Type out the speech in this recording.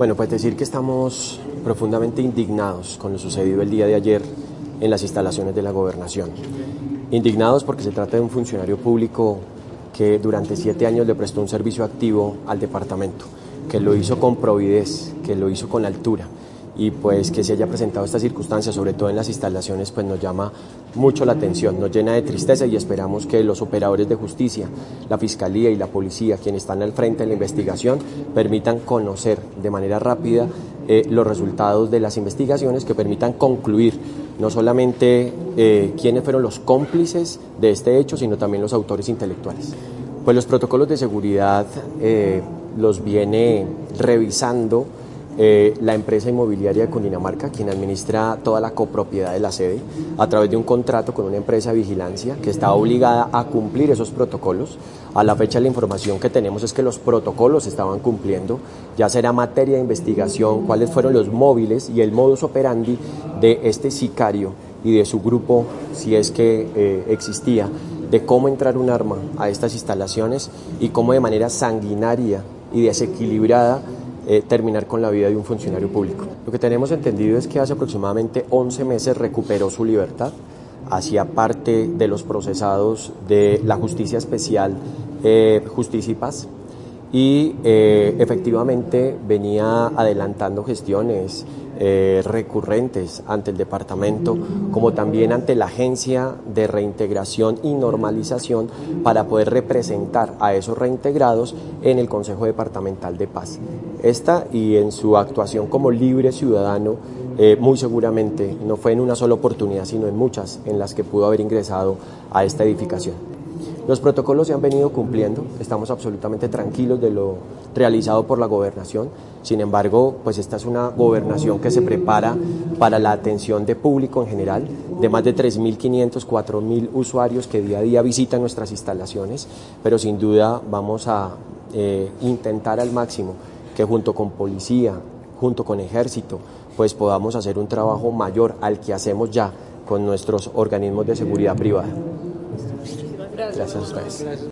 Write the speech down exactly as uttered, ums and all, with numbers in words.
Bueno, pues decir que estamos profundamente indignados con lo sucedido el día de ayer en las instalaciones de la Gobernación. Indignados porque se trata de un funcionario público que durante siete años le prestó un servicio activo al departamento, que lo hizo con providez, que lo hizo con altura, y pues que se haya presentado esta circunstancia, sobre todo en las instalaciones, pues nos llama mucho la atención, nos llena de tristeza y esperamos que los operadores de justicia, la Fiscalía y la Policía, quienes están al frente de la investigación, permitan conocer de manera rápida eh, los resultados de las investigaciones, que permitan concluir no solamente eh, quiénes fueron los cómplices de este hecho, sino también los autores intelectuales. Pues los protocolos de seguridad eh, los viene revisando Eh, la empresa inmobiliaria de Cundinamarca, quien administra toda la copropiedad de la sede, a través de un contrato con una empresa de vigilancia que está obligada a cumplir esos protocolos. A la fecha la información que tenemos es que los protocolos se estaban cumpliendo. Ya será materia de investigación cuáles fueron los móviles y el modus operandi de este sicario y de su grupo, si es que eh, existía, de cómo entrar un arma a estas instalaciones y cómo de manera sanguinaria y desequilibrada Eh, terminar con la vida de un funcionario público. Lo que tenemos entendido es que hace aproximadamente once meses recuperó su libertad, hacía parte de los procesados de la Justicia Especial eh, Justicia y Paz, y eh, efectivamente venía adelantando gestiones eh, recurrentes ante el departamento, como también ante la Agencia de Reintegración y Normalización, para poder representar a esos reintegrados en el Consejo Departamental de Paz. Esta, y en su actuación como libre ciudadano, eh, muy seguramente no fue en una sola oportunidad, sino en muchas en las que pudo haber ingresado a esta edificación. Los protocolos se han venido cumpliendo, estamos absolutamente tranquilos de lo realizado por la gobernación. Sin embargo, pues esta es una gobernación que se prepara para la atención de público en general, de más de tres mil quinientos, cuatro mil usuarios que día a día visitan nuestras instalaciones, pero sin duda vamos a eh, intentar al máximo que junto con policía, junto con ejército, pues podamos hacer un trabajo mayor al que hacemos ya con nuestros organismos de seguridad privada. Gracias a ustedes.